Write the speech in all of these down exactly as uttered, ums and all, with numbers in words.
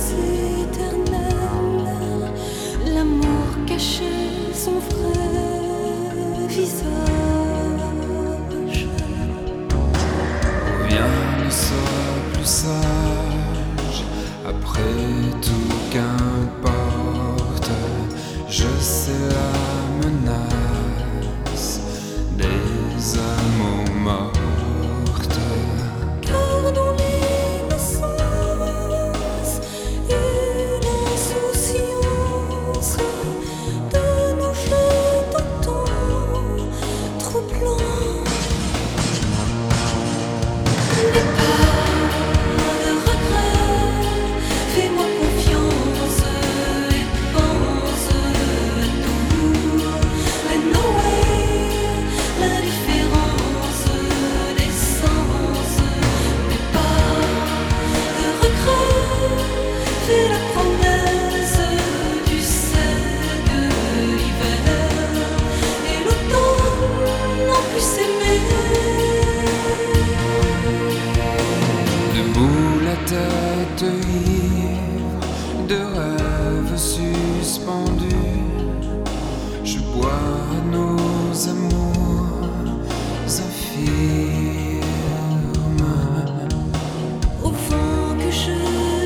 éternelle, l'amour cachait son vrai visage. Rien ne sera plus sage, après tout qu'importe, je sais la menace des amours mortes. Gardons l'innocence et l'insouciance de nos jeux d'antan troublants. N'aie pas de regret, fais-moi confiance et pense à tout. And no way, l'indifférence des sens. N'aie pas de regret, fais la promesse du sel de l'hiver et l'automne en plus s'aimer. Debout la tête ivre de rêves suspendus, je bois à nos amours infirmes. Au vent que je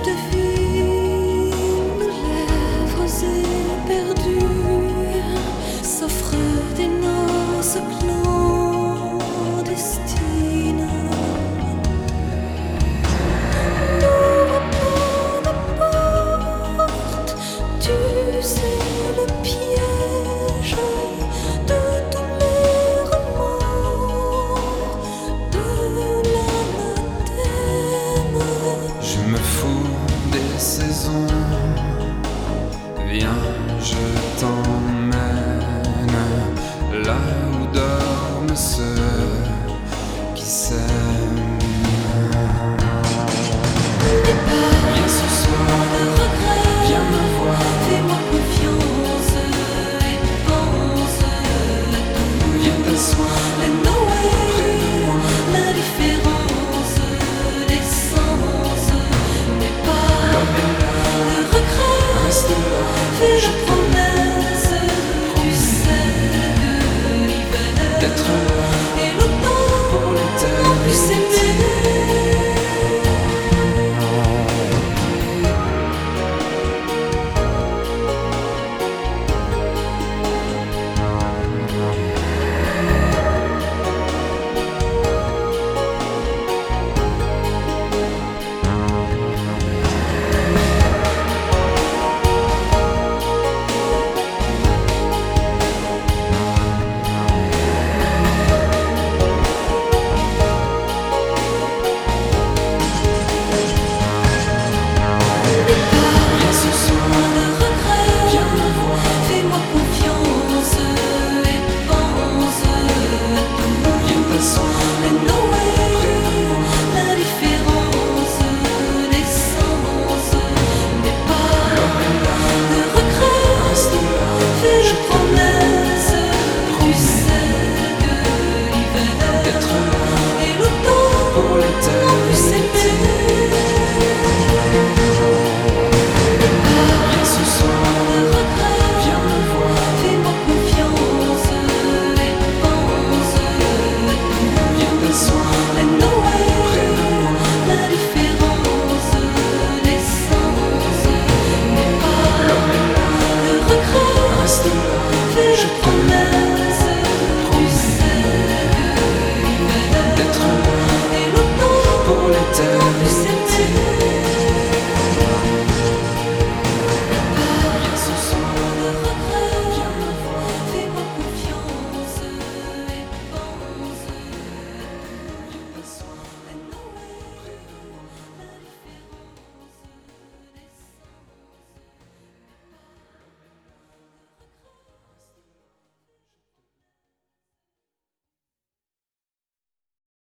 devine, lèvres éperdues s'offrent des noces clandestines. N'ouvre pas la porte, tu sais le piège de tous les remords de l'anathème. Je me fous des saisons, viens, je t'emmène là où dorment ceux qui s'aiment. Viens ce soir, viens me voir, Fais-moi confiance et pense à tout. viens t'asseoir And no way, près de moi. l'indifférence des sens. N'aie pas L'homme est là, de regret, reste là, fais je la promesse du sel de l'hiver d'être là et l'automne pour en l'éternité. plus s'aimer. Viens ce soir, viens me voir, Fais-moi confiance et pense à tout. viens t'asseoir And no way, près de moi. l'indifférence des sens. N'aie pas L'homme est là, de regret, reste là, fais je la promesse du sel de l'hiver d'être là et l'automne pour en plus l'éternité. s'aimer. Viens ce soir, viens me voir, Fais-moi confiance et pense à tout. viens t'asseoir And no way, près de moi. l'indifférence des sens. N'aie pas L'homme est là, de regret, reste là, fais je la te promesse du sel de l'hiver d'être là et l'automne pour en l'éternité. plus